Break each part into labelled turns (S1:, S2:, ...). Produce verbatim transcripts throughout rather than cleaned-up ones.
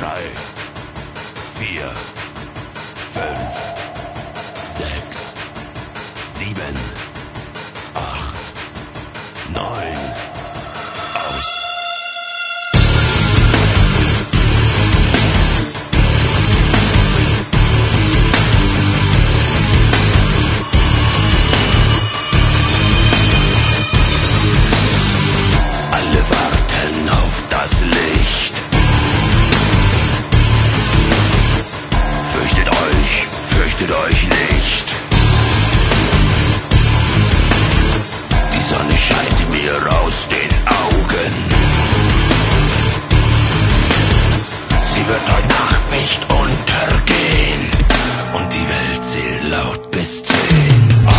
S1: drei, vier, fünf, sechs, sieben, acht, neun, aus.
S2: Euch nicht. Die Sonne scheint mir aus den Augen. Sie wird heute Nacht nicht untergehen und die Welt zählt laut bis zehn.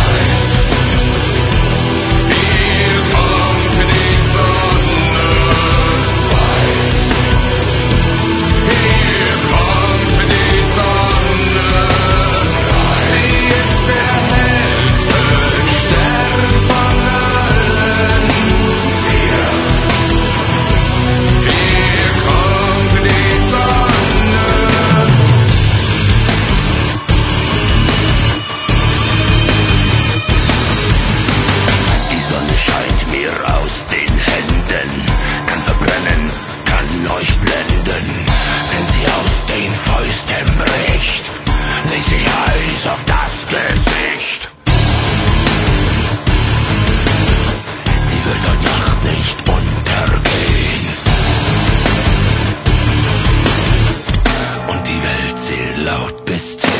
S2: Laut bis zehn.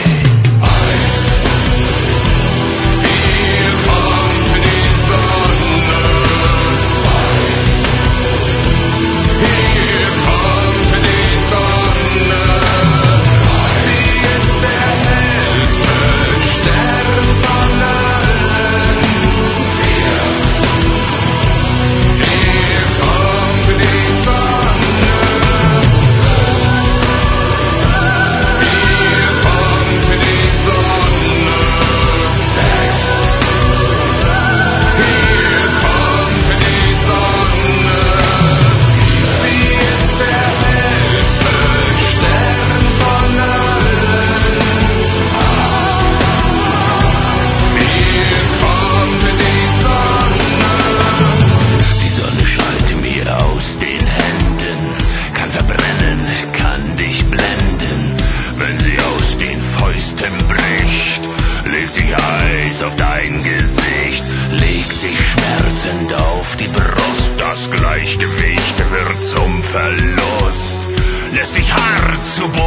S2: Auf dein Gesicht legt sich schmerzend auf die Brust. Das Gleichgewicht wird zum Verlust, lässt dich hart zu Boden.